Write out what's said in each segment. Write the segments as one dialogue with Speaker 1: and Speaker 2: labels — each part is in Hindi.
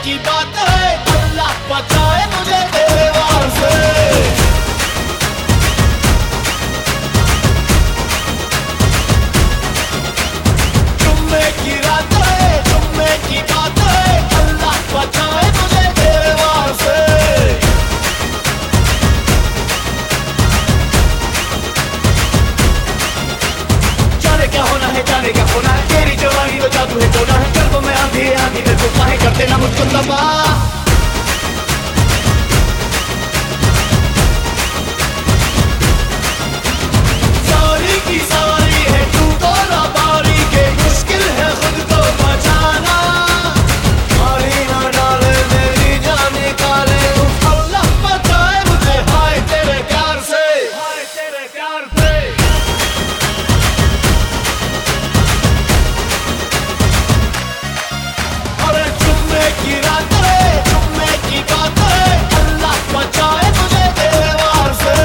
Speaker 1: की बात है, अल्लाह बचाए मुझे तेरे वार से। जुम्मे की रात है, जुम्मे की बात है, अल्लाह बचाए मुझे तेरे वार से। जाने क्या होना है, जाने क्या होना है, तेरी जवानी तो जादू है, टोना है, कल्बों में आंधी आंधी तेरे को काहे करते ना मुझको तबाह। सारी की सारी है तू तो लाबारी के, मुश्किल है खुद को बचाना। मारी ना डाले मेरी जान निकाले, अल्लाह बचाए मुझे हाय तेरे प्यार से, हाय तेरे प्यार से। अरे जुम्मे की रात है, जुम्मे की बात है, अल्लाह बचाए मुझे तेरे वार से।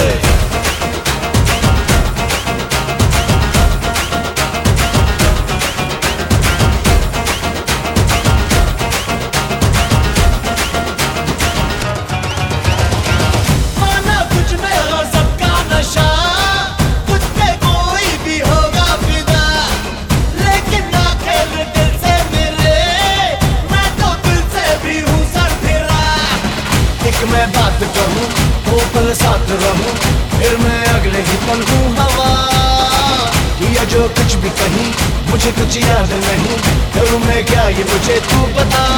Speaker 1: माना कुछ में हो सबका नशा, कुछ पे कोई भी होगा फिदा, लेकिन ना खेल दिल से मिले, मैं तो दिल से भी हूँ सर फिरा। एक मैं बात कहूँ वो पल साथ रहूँ, फिर मैं अगले ही पल हूँ हवा। या जो कुछ भी कहीं मुझे कुछ याद नहीं, करूँ मैं क्या ये मुझे तू बता।